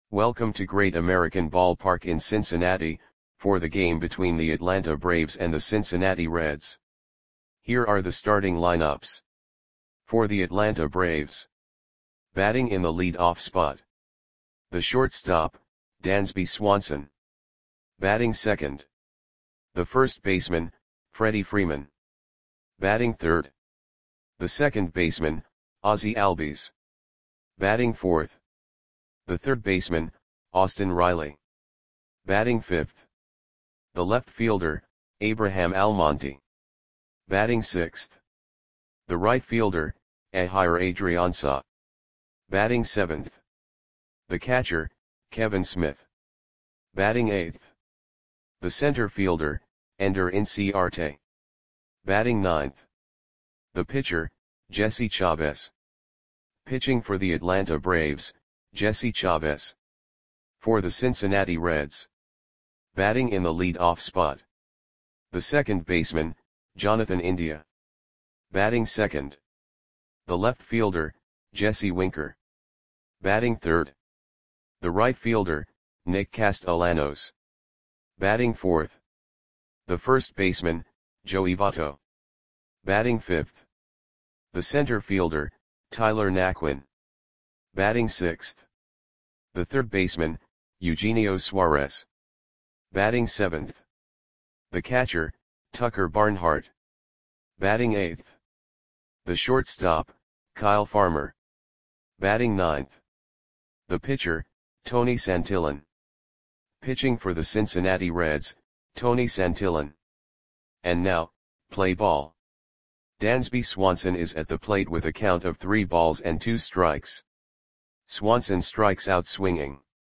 Welcome to Great American Ballpark in Cincinnati, for the game between the Atlanta Braves and the Cincinnati Reds. Here are the starting lineups. For the Atlanta Braves. Batting in the lead-off spot. The shortstop, Dansby Swanson. Batting second. The first baseman, Freddie Freeman. Batting third. The second baseman, Ozzie Albies. Batting fourth. The third baseman, Austin Riley. Batting fifth. The left fielder, Abraham Almonte. Batting sixth. The right fielder, Ehire Adrianza. Batting seventh. The catcher, Kevin Smith. Batting eighth. The center fielder, Ender Inciarte. Batting ninth. The pitcher, Jesse Chavez. Pitching for the Atlanta Braves, Jesse Chavez. For the Cincinnati Reds. Batting in the lead-off spot. The second baseman, Jonathan India. Batting second. The left fielder, Jesse Winker. Batting third. The right fielder, Nick Castellanos. Batting fourth. The first baseman, Joey Votto. Batting fifth. The center fielder, Tyler Naquin. Batting sixth. The third baseman, Eugenio Suarez. Batting seventh. The catcher, Tucker Barnhart. Batting eighth. The shortstop, Kyle Farmer. Batting ninth. The pitcher, Tony Santillan. Pitching for the Cincinnati Reds, Tony Santillan. And now, play ball. Dansby Swanson is at the plate with a count of 3 balls and 2 strikes. Swanson strikes out swinging.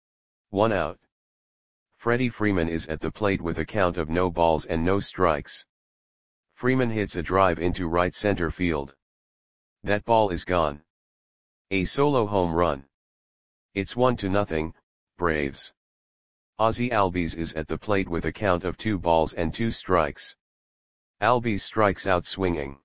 1 out. Freddie Freeman is at the plate with a count of no balls and no strikes. Freeman hits a drive into right center field. That ball is gone. A solo home run. It's 1-0, Braves. Ozzie Albies is at the plate with a count of 2 balls and 2 strikes. Albies strikes out swinging.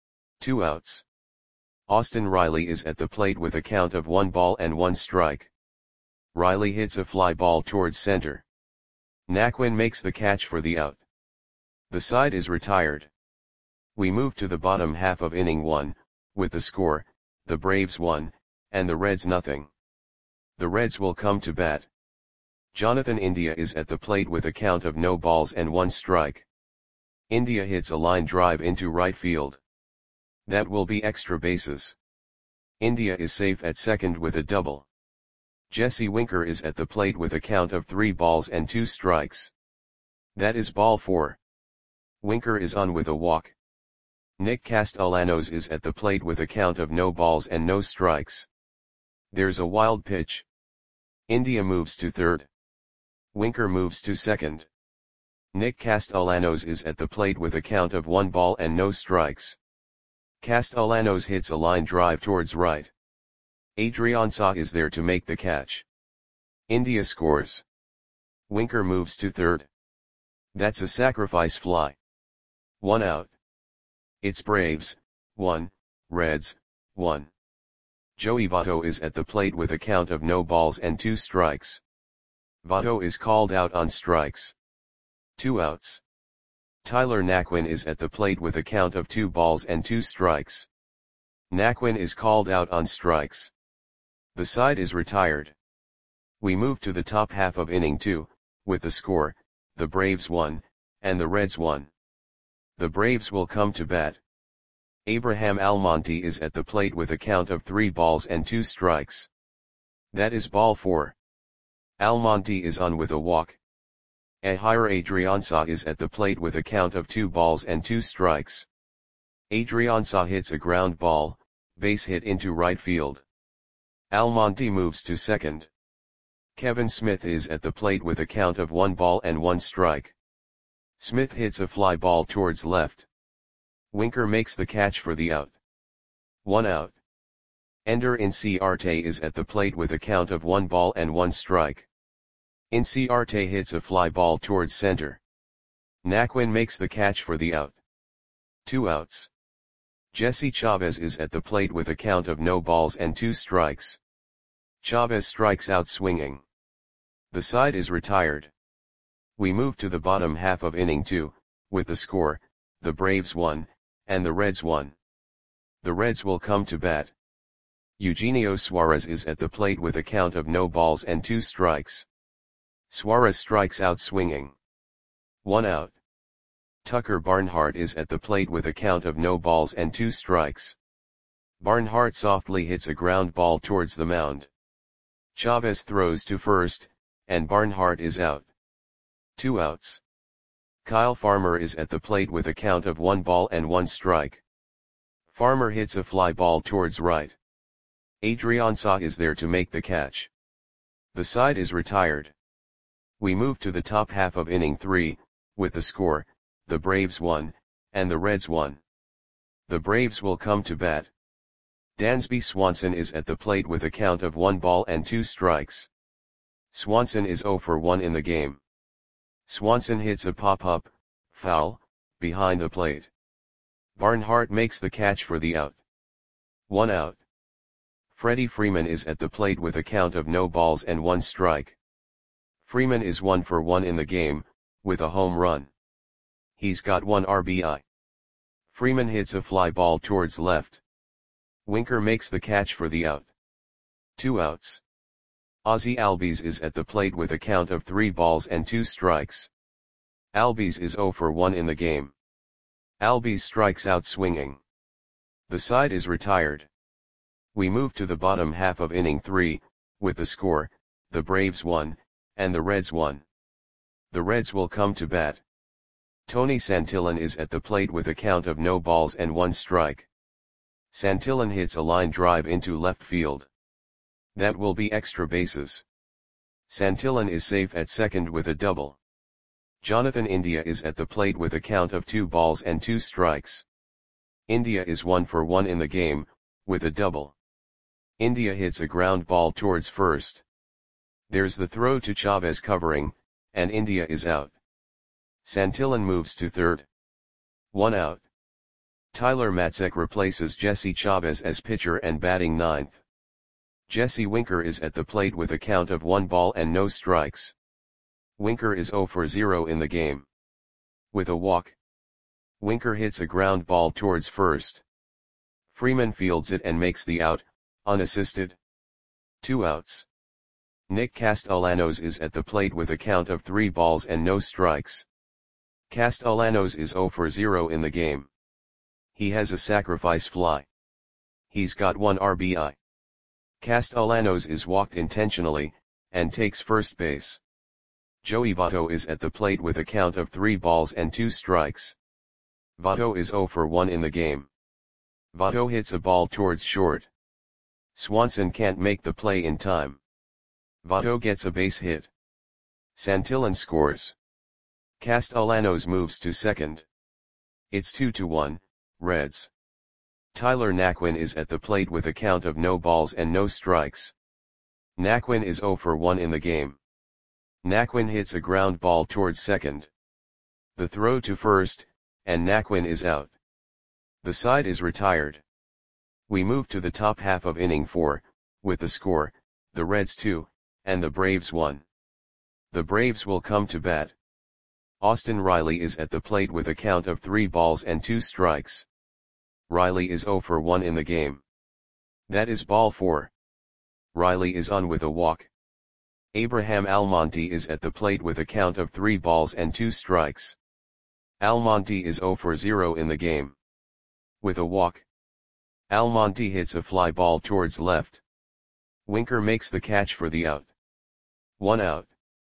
2 outs. Austin Riley is at the plate with a count of 1 ball and 1 strike. Riley hits a fly ball towards center. Naquin makes the catch for the out. The side is retired. We move to the bottom half of inning 1, with the score, the Braves 1, and the Reds 0. The Reds will come to bat. Jonathan India is at the plate with a count of no balls and 1 strike. India hits a line drive into right field. That will be extra bases. India is safe at second with a double. Jesse Winker is at the plate with a count of 3 balls and 2 strikes. That is ball 4. Winker is on with a walk. Nick Castellanos is at the plate with a count of no balls and no strikes. There's a wild pitch. India moves to third. Winker moves to second. Nick Castellanos is at the plate with a count of 1 ball and no strikes. Castellanos hits a line drive towards right. Adrianza is there to make the catch. India scores. Winker moves to third. That's a sacrifice fly. 1 out. It's Braves, 1, Reds, 1. Joey Votto is at the plate with a count of no balls and 2 strikes. Votto is called out on strikes. 2 outs. Tyler Naquin is at the plate with a count of 2 balls and 2 strikes. Naquin is called out on strikes. The side is retired. We move to the top half of inning 2, with the score, the Braves 1, and the Reds 1. The Braves will come to bat. Abraham Almonte is at the plate with a count of 3 balls and 2 strikes. That is ball 4. Almonte is on with a walk. Ehire Adrianza is at the plate with a count of 2 balls and 2 strikes. Adrianza hits a ground ball, base hit into right field. Almonte moves to second. Kevin Smith is at the plate with a count of 1 ball and 1 strike. Smith hits a fly ball towards left. Winker makes the catch for the out. 1 out. Ender Inciarte is at the plate with a count of 1 ball and 1 strike. Inciarte hits a fly ball towards center. Naquin makes the catch for the out. 2 outs. Jesse Chavez is at the plate with a count of no balls and 2 strikes. Chavez strikes out swinging. The side is retired. We move to the bottom half of inning 2, with the score, the Braves 1, and the Reds 1. The Reds will come to bat. Eugenio Suarez is at the plate with a count of no balls and 2 strikes. Suarez strikes out swinging. 1 out. Tucker Barnhart is at the plate with a count of no balls and 2 strikes. Barnhart softly hits a ground ball towards the mound. Chavez throws to first, and Barnhart is out. 2 outs. Kyle Farmer is at the plate with a count of 1 ball and 1 strike. Farmer hits a fly ball towards right. Adrian Saw is there to make the catch. The side is retired. We move to the top half of inning 3, with the score, the Braves 1, and the Reds 1. The Braves will come to bat. Dansby Swanson is at the plate with a count of 1 ball and 2 strikes. Swanson is 0 for 1 in the game. Swanson hits a pop-up, foul, behind the plate. Barnhart makes the catch for the out. 1 out. Freddie Freeman is at the plate with a count of no balls and 1 strike. Freeman is 1 for 1 in the game, with a home run. He's got 1 RBI. Freeman hits a fly ball towards left. Winker makes the catch for the out. 2 outs. Ozzie Albies is at the plate with a count of 3 balls and 2 strikes. Albies is 0 for 1 in the game. Albies strikes out swinging. The side is retired. We move to the bottom half of inning 3, with the score, the Braves 1, and the Reds 1. The Reds will come to bat. Tony Santillan is at the plate with a count of no balls and 1 strike. Santillan hits a line drive into left field. That will be extra bases. Santillan is safe at second with a double. Jonathan India is at the plate with a count of 2 balls and 2 strikes. India is 1 for 1 in the game, with a double. India hits a ground ball towards first. There's the throw to Chavez covering, and India is out. Santillan moves to third. 1 out. Tyler Matzek replaces Jesse Chavez as pitcher and batting ninth. Jesse Winker is at the plate with a count of 1 ball and no strikes. Winker is 0 for 0 in the game. With a walk. Winker hits a ground ball towards first. Freeman fields it and makes the out, unassisted. 2 outs. Nick Castellanos is at the plate with a count of 3 balls and no strikes. Castellanos is 0 for 0 in the game. He has a sacrifice fly. He's got 1 RBI. Castellanos is walked intentionally, and takes first base. Joey Votto is at the plate with a count of 3 balls and 2 strikes. Votto is 0 for 1 in the game. Votto hits a ball towards short. Swanson can't make the play in time. Votto gets a base hit. Santillan scores. Castellanos moves to second. It's 2-1, Reds. Tyler Naquin is at the plate with a count of no balls and no strikes. Naquin is 0 for 1 in the game. Naquin hits a ground ball towards second. The throw to first, and Naquin is out. The side is retired. We move to the top half of inning 4, with the score, the Reds 2, and the Braves 1. The Braves will come to bat. Austin Riley is at the plate with a count of 3 balls and 2 strikes. Riley is 0 for 1 in the game. That is ball 4. Riley is on with a walk. Abraham Almonte is at the plate with a count of 3 balls and 2 strikes. Almonte is 0 for 0 in the game. With a walk. Almonte hits a fly ball towards left. Winker makes the catch for the out. 1 out.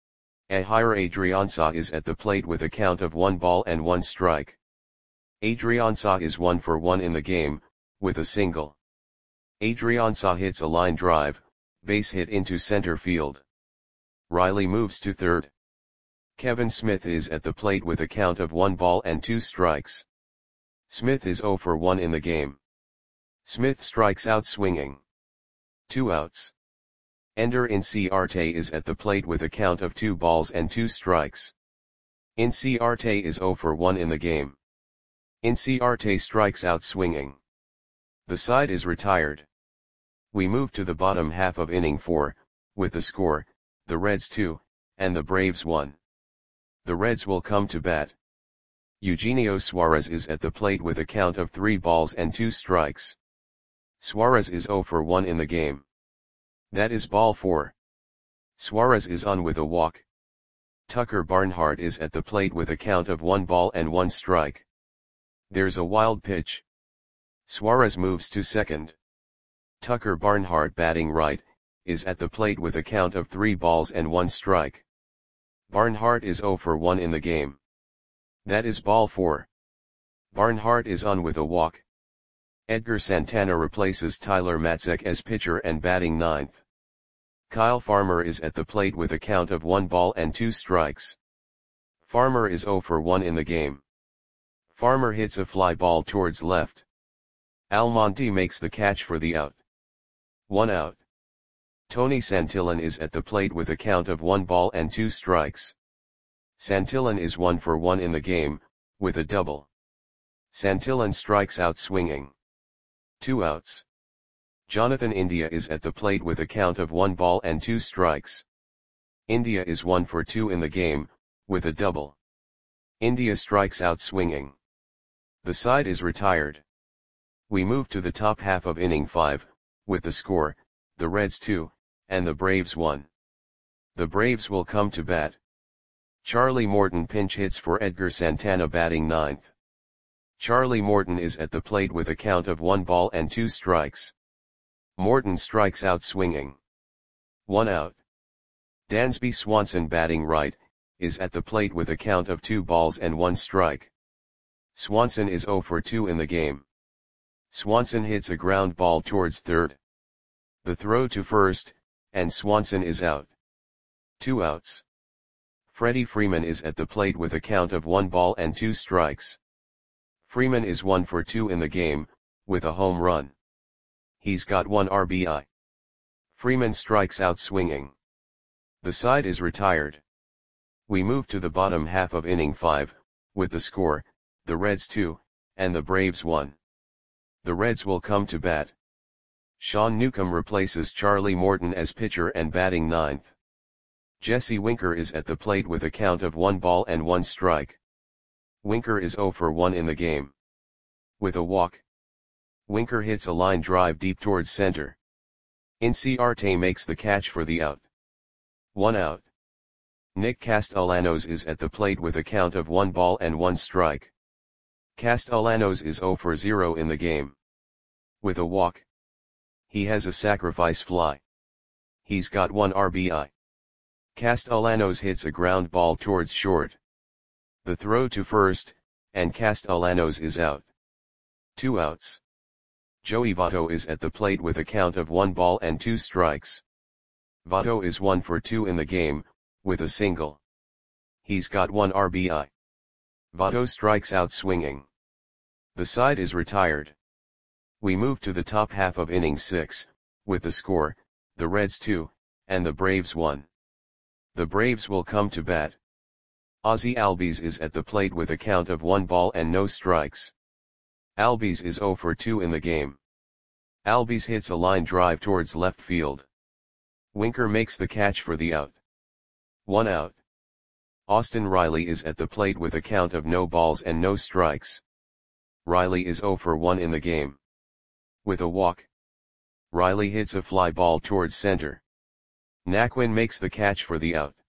Ehire Adrianza is at the plate with a count of 1 ball and 1 strike. Adrianza is 1 for 1 in the game, with a single. Adrianza hits a line drive, base hit into center field. Riley moves to third. Kevin Smith is at the plate with a count of 1 ball and 2 strikes. Smith is 0 for 1 in the game. Smith strikes out swinging. 2 outs. Ender Inciarte is at the plate with a count of 2 balls and 2 strikes. Inciarte is 0 for 1 in the game. Inciarte strikes out swinging. The side is retired. We move to the bottom half of inning 4, with the score, the Reds 2, and the Braves 1. The Reds will come to bat. Eugenio Suarez is at the plate with a count of 3 balls and 2 strikes. Suarez is 0 for 1 in the game. That is ball 4. Suarez is on with a walk. Tucker Barnhart is at the plate with a count of 1 ball and 1 strike. There's a wild pitch. Suarez moves to second. Tucker Barnhart, batting right, is at the plate with a count of 3 balls and 1 strike. Barnhart is 0 for 1 in the game. That is ball 4. Barnhart is on with a walk. Edgar Santana replaces Tyler Matzek as pitcher and batting ninth. Kyle Farmer is at the plate with a count of 1 ball and 2 strikes. Farmer is 0 for 1 in the game. Farmer hits a fly ball towards left. Almonte makes the catch for the out. 1 out. Tony Santillan is at the plate with a count of 1 ball and 2 strikes. Santillan is 1 for 1 in the game, with a double. Santillan strikes out swinging. 2 outs. Jonathan India is at the plate with a count of 1 ball and 2 strikes. India is 1 for 2 in the game, with a double. India strikes out swinging. The side is retired. We move to the top half of inning 5, with the score, the Reds 2, and the Braves 1. The Braves will come to bat. Charlie Morton pinch hits for Edgar Santana, batting ninth. Charlie Morton is at the plate with a count of 1 ball and 2 strikes. Morton strikes out swinging. 1 out. Dansby Swanson, batting right, is at the plate with a count of 2 balls and 1 strike. Swanson is 0 for 2 in the game. Swanson hits a ground ball towards third. The throw to first, and Swanson is out. 2 outs. Freddie Freeman is at the plate with a count of 1 ball and 2 strikes. Freeman is 1 for 2 in the game, with a home run. He's got 1 RBI. Freeman strikes out swinging. The side is retired. We move to the bottom half of inning 5, with the score, the Reds 2, and the Braves 1. The Reds will come to bat. Sean Newcomb replaces Charlie Morton as pitcher and batting ninth. Jesse Winker is at the plate with a count of 1 ball and 1 strike. Winker is 0 for 1 in the game. With a walk. Winker hits a line drive deep towards center. Inciarte makes the catch for the out. 1 out. Nick Castellanos is at the plate with a count of 1 ball and 1 strike. Castellanos is 0 for 0 in the game. With a walk. He has a sacrifice fly. He's got 1 RBI. Castellanos hits a ground ball towards short. The throw to first, and Castellanos is out. 2 outs. Joey Votto is at the plate with a count of 1 ball and 2 strikes. Votto is 1 for 2 in the game, with a single. He's got 1 RBI. Votto strikes out swinging. The side is retired. We move to the top half of inning 6, with the score, the Reds 2, and the Braves 1. The Braves will come to bat. Ozzie Albies is at the plate with a count of 1 ball and no strikes. Albies is 0 for 2 in the game. Albies hits a line drive towards left field. Winker makes the catch for the out. 1 out. Austin Riley is at the plate with a count of no balls and no strikes. Riley is 0 for 1 in the game. With a walk. Riley hits a fly ball towards center. Naquin makes the catch for the out.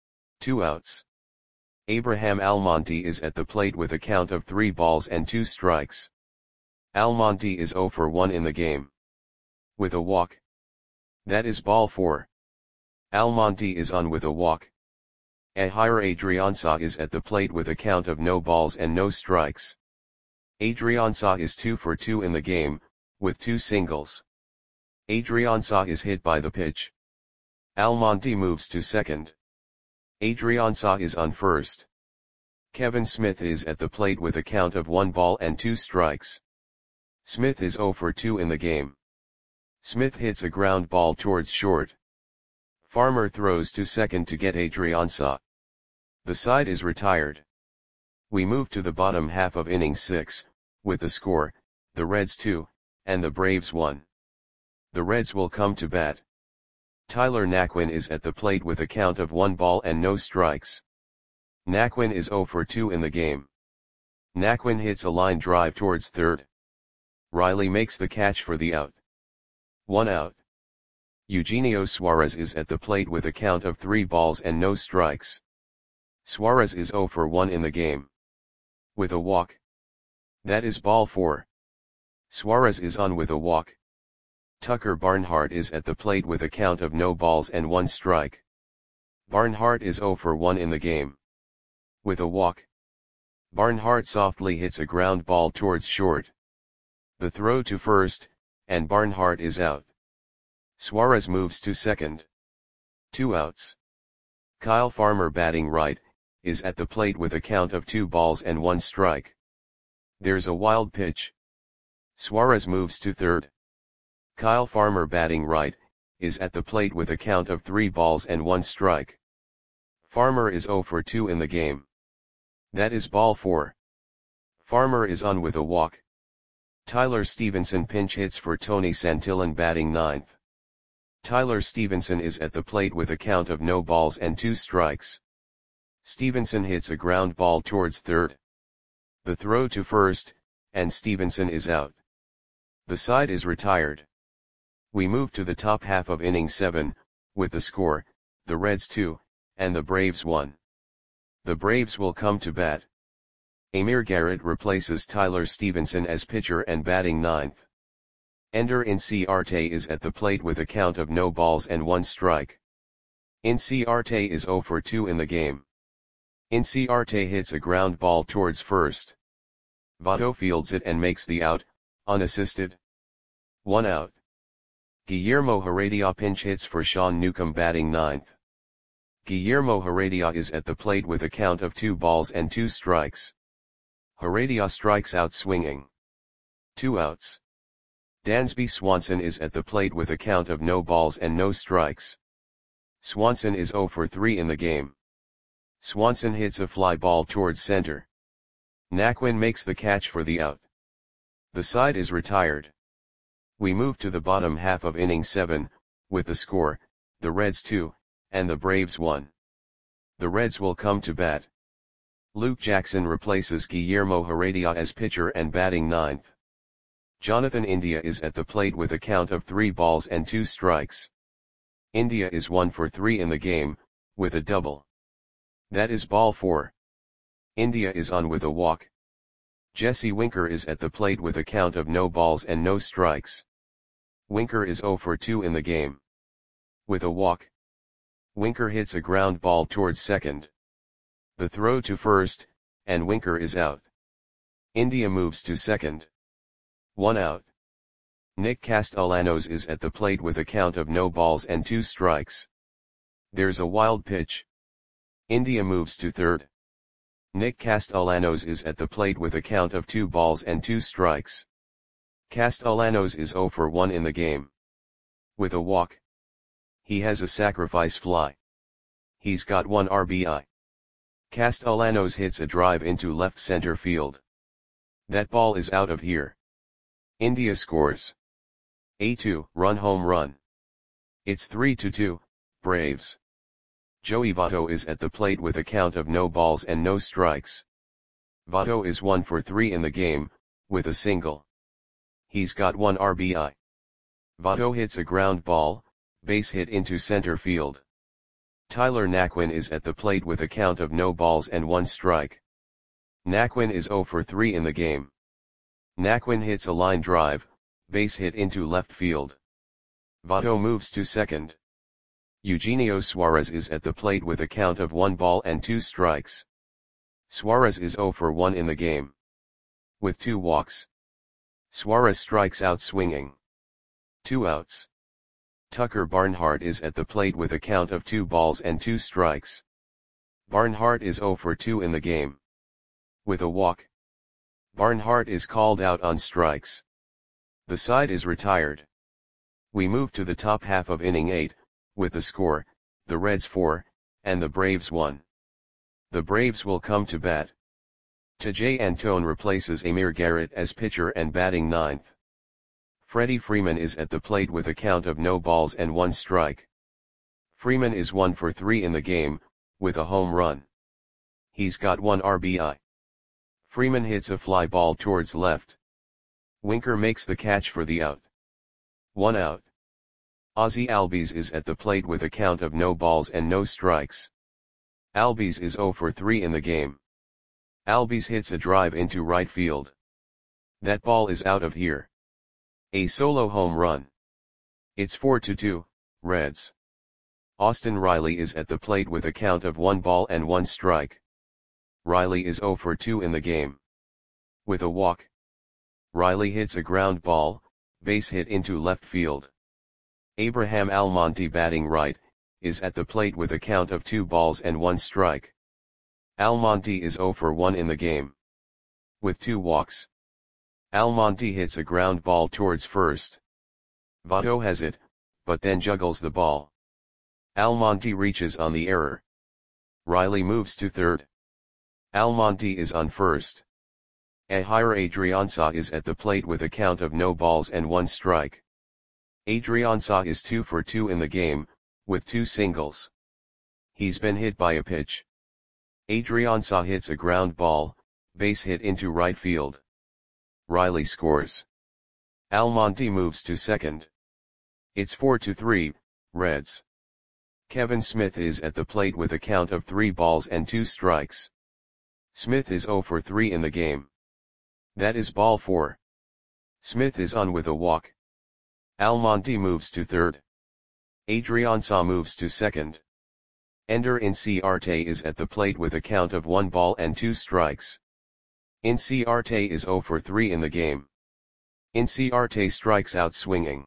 2 outs. Abraham Almonte is at the plate with a count of 3 balls and 2 strikes. Almonte is 0 for 1 in the game. With a walk. That is ball 4. Almonte is on with a walk. Ehire Adrianza is at the plate with a count of no balls and no strikes. Adrianza is 2 for 2 in the game, with 2 singles. Adrianza is hit by the pitch. Almonte moves to second. Adrianza is on first. Kevin Smith is at the plate with a count of 1 ball and 2 strikes. Smith is 0 for 2 in the game. Smith hits a ground ball towards short. Farmer throws to second to get Adrianza. The side is retired. We move to the bottom half of inning 6, with the score, the Reds 2, and the Braves 1. The Reds will come to bat. Tyler Naquin is at the plate with a count of 1 ball and no strikes. Naquin is 0 for 2 in the game. Naquin hits a line drive towards third. Riley makes the catch for the out. 1 out. Eugenio Suarez is at the plate with a count of 3 balls and no strikes. Suarez is 0 for 1 in the game. With a walk. That is ball 4. Suarez is on with a walk. Tucker Barnhart is at the plate with a count of no balls and 1 strike. Barnhart is 0 for 1 in the game. With a walk. Barnhart softly hits a ground ball towards short. The throw to first, and Barnhart is out. Suarez moves to second. 2 outs. Kyle Farmer batting right, is at the plate with a count of 2 balls and 1 strike. There's a wild pitch. Suarez moves to third. Kyle Farmer batting right, is at the plate with a count of 3 balls and 1 strike. Farmer is 0 for 2 in the game. That is ball 4. Farmer is on with a walk. Tyler Stevenson pinch hits for Tony Santillan batting ninth. Tyler Stevenson is at the plate with a count of no balls and 2 strikes. Stevenson hits a ground ball towards third. The throw to first, and Stevenson is out. The side is retired. We move to the top half of inning 7, with the score, the Reds 2, and the Braves 1. The Braves will come to bat. Amir Garrett replaces Tyler Stevenson as pitcher and batting ninth. Ender Inciarte is at the plate with a count of no balls and 1 strike. Inciarte is 0 for 2 in the game. Inciarte hits a ground ball towards first. Votto fields it and makes the out, unassisted. 1 out. Guillermo Heredia pinch hits for Sean Newcomb batting ninth. Guillermo Heredia is at the plate with a count of 2 balls and 2 strikes. Heredia strikes out swinging. 2 outs. Dansby Swanson is at the plate with a count of no balls and no strikes. Swanson is 0 for 3 in the game. Swanson hits a fly ball towards center. Naquin makes the catch for the out. The side is retired. We move to the bottom half of inning 7, with the score, the Reds 2, and the Braves 1. The Reds will come to bat. Luke Jackson replaces Guillermo Heredia as pitcher and batting ninth. Jonathan India is at the plate with a count of 3 balls and 2 strikes. India is 1 for 3 in the game, with a double. That is ball 4. India is on with a walk. Jesse Winker is at the plate with a count of no balls and no strikes. Winker is 0 for 2 in the game. With a walk. Winker hits a ground ball towards second. The throw to first, and Winker is out. India moves to second. 1 out. Nick Castellanos is at the plate with a count of no balls and 2 strikes. There's a wild pitch. India moves to third. Nick Castellanos is at the plate with a count of 2 balls and 2 strikes. Castellanos is 0 for 1 in the game. With a walk. He has a sacrifice fly. He's got 1 RBI. Castellanos hits a drive into left center field. That ball is out of here. India scores. A 2-run home run. It's 3-2, Braves. Joey Votto is at the plate with a count of no balls and no strikes. Votto is 1 for 3 in the game, with a single. He's got 1 RBI. Votto hits a ground ball, base hit into center field. Tyler Naquin is at the plate with a count of no balls and 1 strike. Naquin is 0 for 3 in the game. Naquin hits a line drive, base hit into left field. Votto moves to second. Eugenio Suarez is at the plate with a count of 1 ball and 2 strikes. Suarez is 0 for 1 in the game. With 2 walks. Suarez strikes out swinging. 2 outs. Tucker Barnhart is at the plate with a count of 2 balls and 2 strikes. Barnhart is 0 for 2 in the game. With a walk. Barnhart is called out on strikes. The side is retired. We move to the top half of inning 8, with the score, the Reds 4, and the Braves 1. The Braves will come to bat. Tejay Antone replaces Amir Garrett as pitcher and batting ninth. Freddie Freeman is at the plate with a count of no balls and 1 strike. Freeman is 1 for 3 in the game, with a home run. He's got 1 RBI. Freeman hits a fly ball towards left. Winker makes the catch for the out. 1 out. Ozzie Albies is at the plate with a count of no balls and no strikes. Albies is 0 for 3 in the game. Albies hits a drive into right field. That ball is out of here. A solo home run. It's 4-2, Reds. Austin Riley is at the plate with a count of 1 ball and 1 strike. Riley is 0 for 2 in the game. With a walk. Riley hits a ground ball, base hit into left field. Abraham Almonte, batting right, is at the plate with a count of 2 balls and 1 strike. Almonte is 0 for 1 in the game. With 2 walks. Almonte hits a ground ball towards first. Votto has it, but then juggles the ball. Almonte reaches on the error. Riley moves to third. Almonte is on first. Ehire Adrianza is at the plate with a count of no balls and 1 strike. Adrianza is 2 for 2 in the game, with 2 singles. He's been hit by a pitch. Adrianza hits a ground ball, base hit into right field. Riley scores. Almonte moves to second. It's 4-3, Reds. Kevin Smith is at the plate with a count of 3 balls and 2 strikes. Smith is 0 for 3 in the game. That is ball 4. Smith is on with a walk. Almonte moves to third. Adrianza moves to second. Ender Inciarte is at the plate with a count of 1 ball and 2 strikes. Inciarte is 0 for 3 in the game. Inciarte strikes out swinging.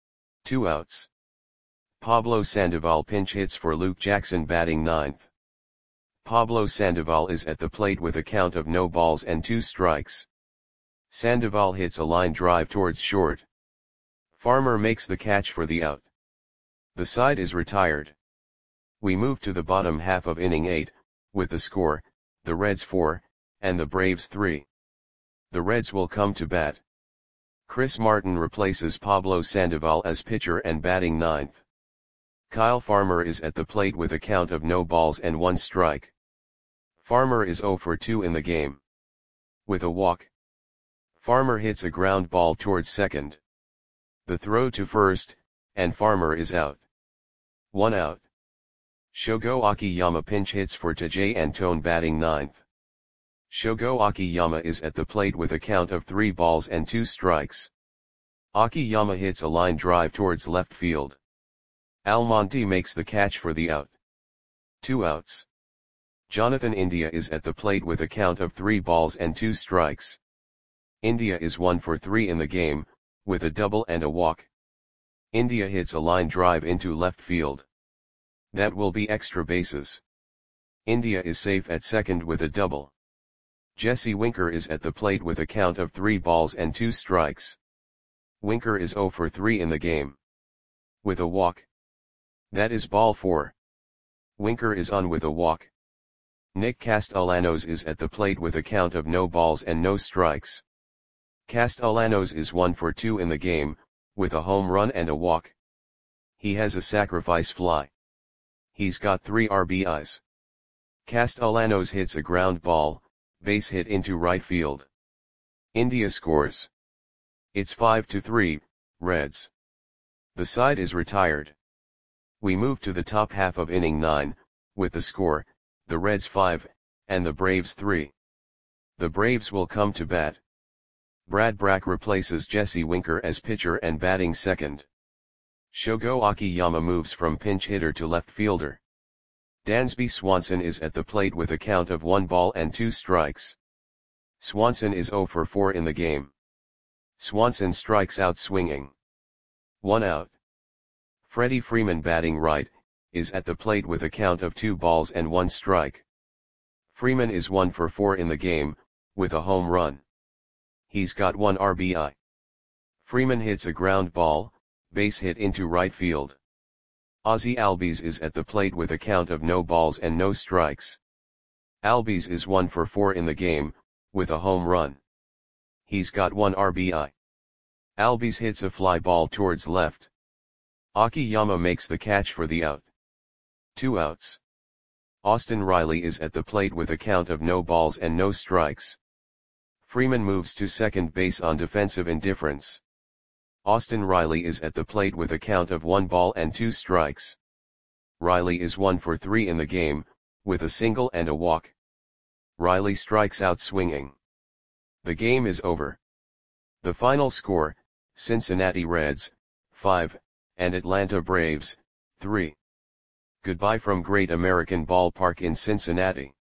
2 outs. Pablo Sandoval pinch hits for Luke Jackson, batting ninth. Pablo Sandoval is at the plate with a count of no balls and 2 strikes. Sandoval hits a line drive towards short. Farmer makes the catch for the out. The side is retired. We move to the bottom half of inning 8, with the score, the Reds 4, and the Braves 3. The Reds will come to bat. Chris Martin replaces Pablo Sandoval as pitcher and batting ninth. Kyle Farmer is at the plate with a count of no balls and 1 strike. Farmer is 0 for 2 in the game. With a walk. Farmer hits a ground ball towards second. The throw to first, and Farmer is out. 1 out. Shogo Akiyama pinch hits for Tajay Antone, batting ninth. Shogo Akiyama is at the plate with a count of 3 balls and 2 strikes. Akiyama hits a line drive towards left field. Almonte makes the catch for the out. 2 outs. Jonathan India is at the plate with a count of 3 balls and 2 strikes. India is 1 for 3 in the game, with a double and a walk. India hits a line drive into left field. That will be extra bases. India is safe at second with a double. Jesse Winker is at the plate with a count of 3 balls and 2 strikes. Winker is 0 for 3 in the game. With a walk. That is ball 4. Winker is on with a walk. Nick Castellanos is at the plate with a count of no balls and no strikes. Castellanos is 1 for 2 in the game, with a home run and a walk. He has a sacrifice fly. He's got 3 RBIs. Castellanos hits a ground ball, base hit into right field. India scores. It's 5-3, Reds. The side is retired. We move to the top half of inning 9, with the score, the Reds 5, and the Braves 3. The Braves will come to bat. Brad Brach replaces Jesse Winker as pitcher and batting second. Shogo Akiyama moves from pinch hitter to left fielder. Dansby Swanson is at the plate with a count of 1 ball and 2 strikes. Swanson is 0 for 4 in the game. Swanson strikes out swinging. 1 out. Freddie Freeman, batting right, is at the plate with a count of 2 balls and 1 strike. Freeman is 1 for 4 in the game, with a home run. He's got 1 RBI. Freeman hits a ground ball, base hit into right field. Ozzie Albies is at the plate with a count of no balls and no strikes. Albies is 1 for 4 in the game, with a home run. He's got 1 RBI. Albies hits a fly ball towards left. Akiyama makes the catch for the out. 2 outs. Austin Riley is at the plate with a count of no balls and no strikes. Freeman moves to second base on defensive indifference. Austin Riley is at the plate with a count of 1 ball and 2 strikes. Riley is 1 for 3 in the game, with a single and a walk. Riley strikes out swinging. The game is over. The final score, Cincinnati Reds, 5, and Atlanta Braves, 3. Goodbye from Great American Ballpark in Cincinnati.